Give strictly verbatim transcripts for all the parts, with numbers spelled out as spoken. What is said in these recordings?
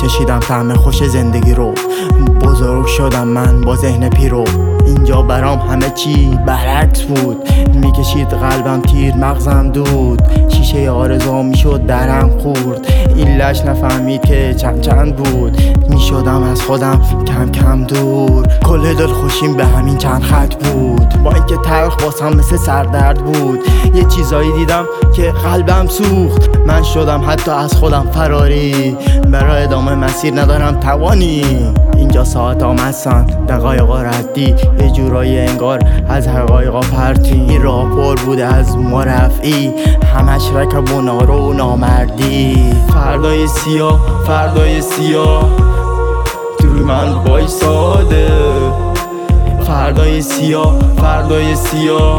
چشیدم طعم خوش زندگی رو، بزرگ شدم من با ذهن پیرو. اینجا برام همه چی برعکس بود، میکشید قلبم تیر مغزم دود، شیشه آرزو میشد درم خورد، ایلش نفهمید که چند چند بود، میشدم از خودم کم کم دور. کل دل خوشیم به همین چند خط بود، با اینکه تلخ واسم مثل سردرد بود. یه چیزایی دیدم که قلبم سوخت، من شدم حتی از خودم فراری، برای ادامه مسیر ندارم توانی. اینجا ساعت هم هستن دقایقا ردی، یه جورایی انگار از حقایقا پرتی. این راه پر بوده از ما رفعی، همش رکب و نارو و نامردی. فردای سیاه فردای سیاه توی من وایساده، فردای سیاه فردای سیاه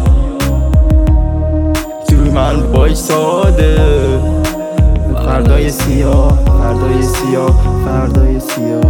توی من وایساده. فردای سیاه فردای سیاه فردای سیاه.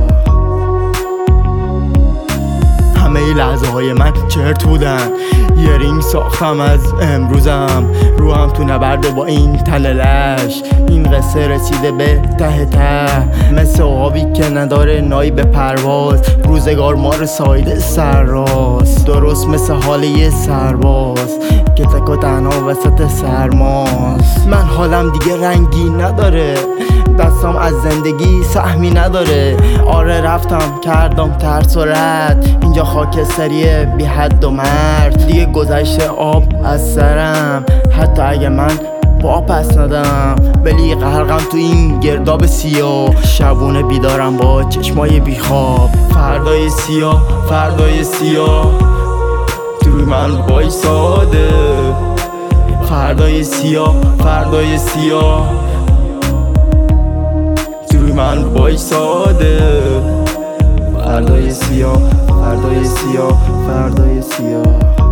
همه لحظه های من چرت بودن، یه رینگ ساختم از امروزم، روحم تو نبرده با این تللش. این قصه رسیده به ته ته، مثل آبی که نداره نایی به پرواز، روزگار مار سایده سرراست، درست مثل حال یه سرباز که تک و تنها وسط سرماست. من حالم دیگه رنگی نداره، دستم از زندگی سهمی نداره. آره رفتم کردم ترس و رد، اینجا خاکستریه بی حد و مرد. دیگه گذشته آب از سرم، حتی اگه من پا پس ندم، ولی غرقم تو این گرداب سیاه. شبونه بیدارم با چشمای بیخواب. فردای سیاه فردای سیاه توی من وایساده، فردای سیاه فردای سیاه توی من وایساده. فردای سیاه فردای سیاه فردای سیاه.